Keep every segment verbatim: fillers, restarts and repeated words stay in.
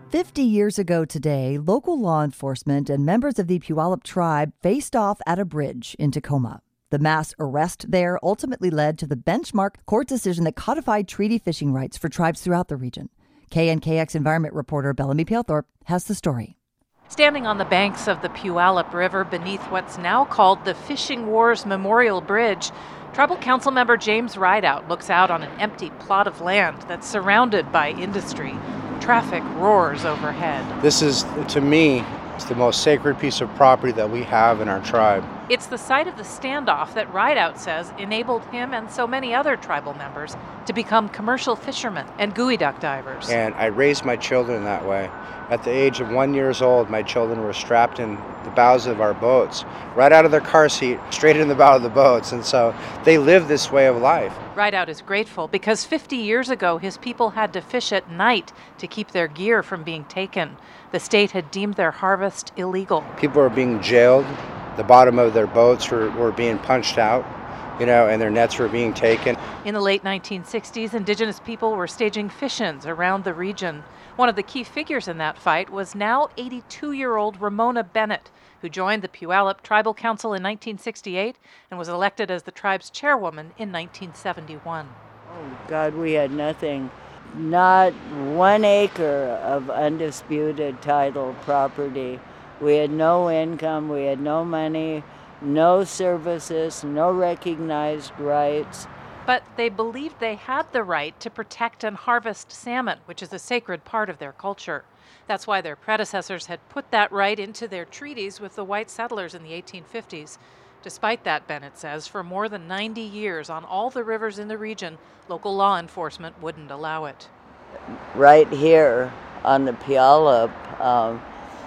Fifty years ago today, local law enforcement and members of the Puyallup tribe faced off at a bridge in Tacoma. The mass arrest there ultimately led to the benchmark court decision that codified treaty fishing rights for tribes throughout the region. K N K X environment reporter Bellamy Palethorpe has the story. Standing on the banks of the Puyallup River beneath what's now called the Fishing Wars Memorial Bridge, Tribal Council member James Rideout looks out on an empty plot of land that's surrounded by industry. Traffic roars overhead. This is, to me, it's the most sacred piece of property that we have in our tribe. It's the site of the standoff that Rideout says enabled him and so many other tribal members to become commercial fishermen and geoduck divers. And I raised my children that way. At the age of one years old, my children were strapped in the bows of our boats, right out of their car seat, straight in the bow of the boats. And so they live this way of life. Rideout is grateful because fifty years ago, his people had to fish at night to keep their gear from being taken. The state had deemed their harvest illegal. People were being jailed. The bottom of their boats were, were being punched out, you know, and their nets were being taken. In the late nineteen sixties, indigenous people were staging fish-ins around the region. One of the key figures in that fight was now eighty-two-year-old Ramona Bennett, who joined the Puyallup Tribal Council in nineteen sixty-eight and was elected as the tribe's chairwoman in nineteen seventy-one. Oh, God, we had nothing. Not one acre of undisputed title property. We had no income, we had no money, no services, no recognized rights. But they believed they had the right to protect and harvest salmon, which is a sacred part of their culture. That's why their predecessors had put that right into their treaties with the white settlers in the eighteen fifties. Despite that, Bennett says, for more than ninety years on all the rivers in the region, local law enforcement wouldn't allow it. Right here on the Puyallup, um,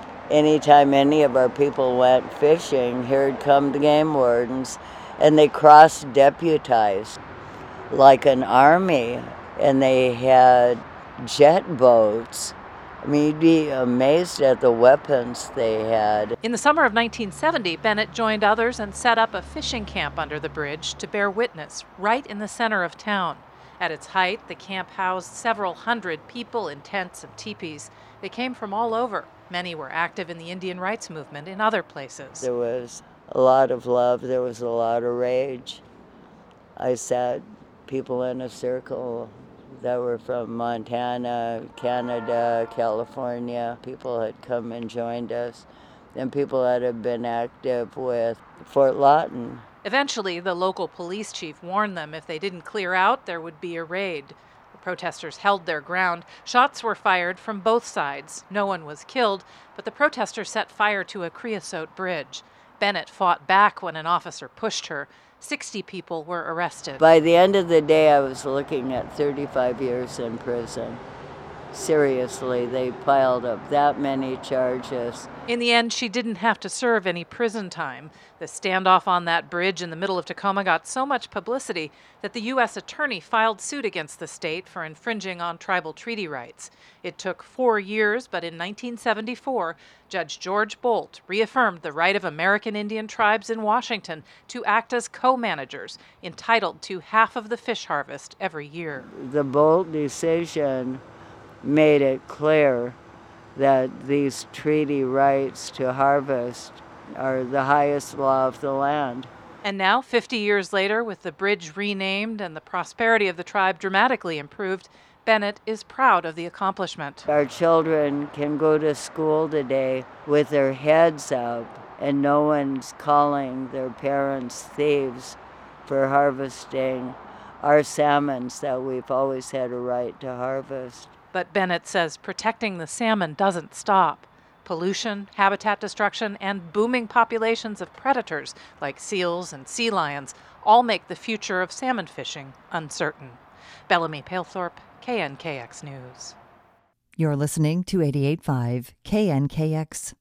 anytime any of our people went fishing, here'd come the game wardens, and they cross-deputized like an army, and they had jet boats. I mean, you'd be amazed at the weapons they had. In the summer of nineteen seventy, Bennett joined others and set up a fishing camp under the bridge to bear witness right in the center of town. At its height, the camp housed several hundred people in tents and teepees. They came from all over. Many were active in the Indian rights movement in other places. There was a lot of love. There was a lot of rage. I sat people in a circle that were from Montana, Canada, California. People had come and joined us, and people that had been active with Fort Lawton. Eventually, the local police chief warned them if they didn't clear out, there would be a raid. The protesters held their ground. Shots were fired from both sides. No one was killed, but the protesters set fire to a creosote bridge. Bennett fought back when an officer pushed her. Sixty people were arrested. By the end of the day, I was looking at thirty-five years in prison. Seriously, they piled up that many charges. In the end, she didn't have to serve any prison time. The standoff on that bridge in the middle of Tacoma got so much publicity that the U S attorney filed suit against the state for infringing on tribal treaty rights. It took four years, but in nineteen seventy-four, Judge George Bolt reaffirmed the right of American Indian tribes in Washington to act as co-managers, entitled to half of the fish harvest every year. The Bolt decision made it clear that these treaty rights to harvest are the highest law of the land. And now, fifty years later, with the bridge renamed and the prosperity of the tribe dramatically improved, Bennett is proud of the accomplishment. Our children can go to school today with their heads up, and no one's calling their parents thieves for harvesting our salmons that we've always had a right to harvest. But Bennett says protecting the salmon doesn't stop. Pollution, habitat destruction, and booming populations of predators like seals and sea lions all make the future of salmon fishing uncertain. Bellamy Palethorpe, K N K X News. You're listening to eighty-eight point five K N K X.